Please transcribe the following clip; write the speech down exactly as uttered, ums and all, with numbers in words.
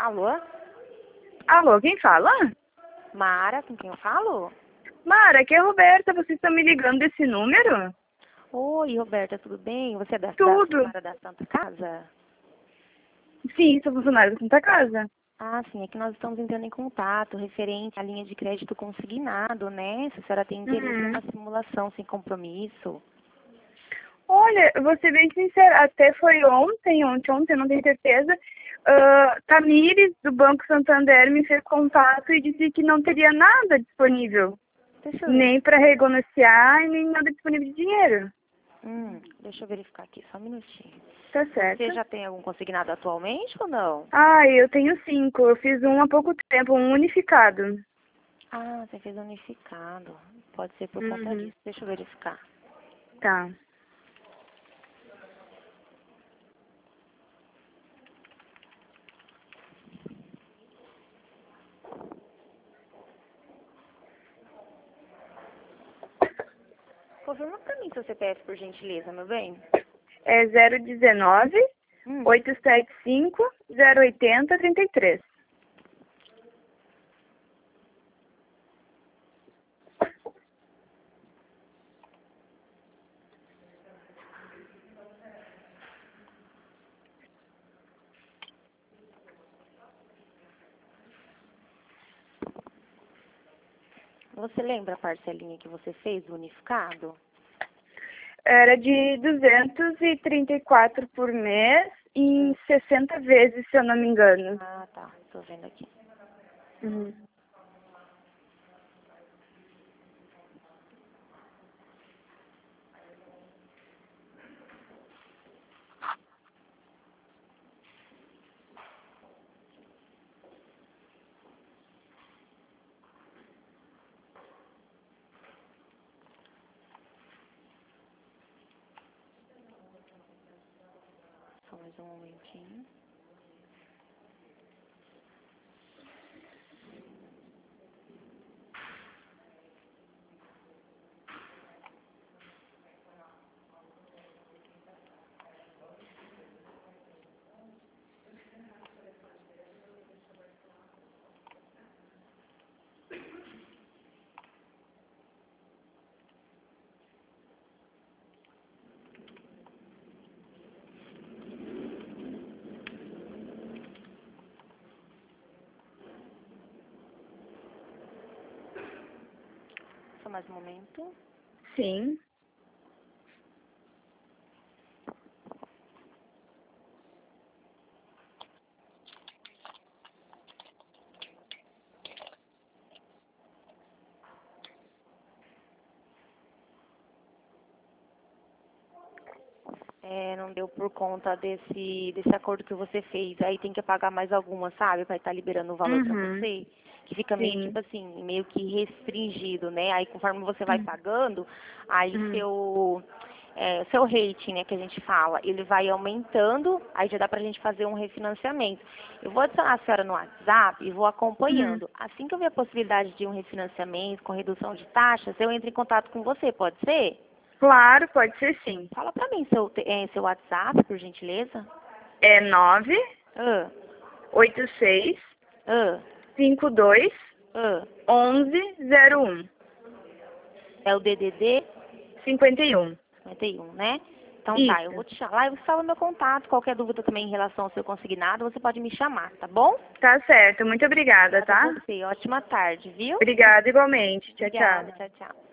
Alô? Alô, quem fala? Mara, com quem eu falo? Mara, aqui é a Roberta, vocês estão me ligando desse número? Oi, Roberta, tudo bem? Você é da, da Tudo. funcionária da Santa Casa? Sim, sou funcionária da Santa Casa. Ah, sim, é que nós estamos entrando em contato referente à linha de crédito consignado, né? Se a senhora tem interesse em Uhum. uma simulação sem compromisso. Olha, eu vou ser bem sincera, até foi ontem, ontem, ontem, não tenho certeza, uh, Tamires, do Banco Santander, me fez contato e disse que não teria nada disponível, Deixa eu nem verificar. para renegociar e nem nada disponível de dinheiro. Hum, deixa eu verificar aqui, só um minutinho. Tá Você certo? já tem algum consignado atualmente ou não? Ah, eu tenho cinco, eu fiz um há pouco tempo, um unificado. Ah, você fez unificado. Pode ser por conta Uhum. disso. Deixa eu verificar. Tá. Confirma pra mim seu C P F, por gentileza, meu bem. É zero dezenove, Hum. oitocentos e setenta e cinco, zero oitenta, trinta e três. Você lembra a parcelinha que você fez do unificado? Era de duzentos e trinta e quatro por mês em sessenta vezes, se eu não me engano. Ah, tá. Tô vendo aqui. Uhum. Só mais um momentinho. Só mais um momento. Sim. É, não deu por conta desse, desse acordo que você fez. Aí tem que pagar mais alguma, sabe? Pra estar liberando o valor pra Uhum. você. Que fica meio, Sim. tipo assim, meio que restringido, né? Aí conforme você vai Uhum. pagando, aí Uhum. seu, é, seu rating, né, que a gente fala, ele vai aumentando, aí já dá pra gente fazer um refinanciamento. Eu vou adicionar a senhora no WhatsApp e vou Uhum. acompanhando. Assim que eu ver a possibilidade de um refinanciamento com redução de taxas, eu entro em contato com você, pode ser? Claro, pode ser sim. Fala pra mim seu, te- eh, seu WhatsApp, por gentileza. É nove Ah, oito seis ah, cinco dois ah. onze zero um É o D D D cinquenta e um. cinquenta e um, né? Então tá, eu Isso. vou te chamar. Lá você fala meu contato. Qualquer dúvida também em relação ao seu consignado, você pode me chamar, tá bom? Tá certo. Muito obrigada, Obrigada a tá? você. Ótima tarde, viu? Obrigada igualmente. Tchau, Obrigada. tchau. Tchau, tchau.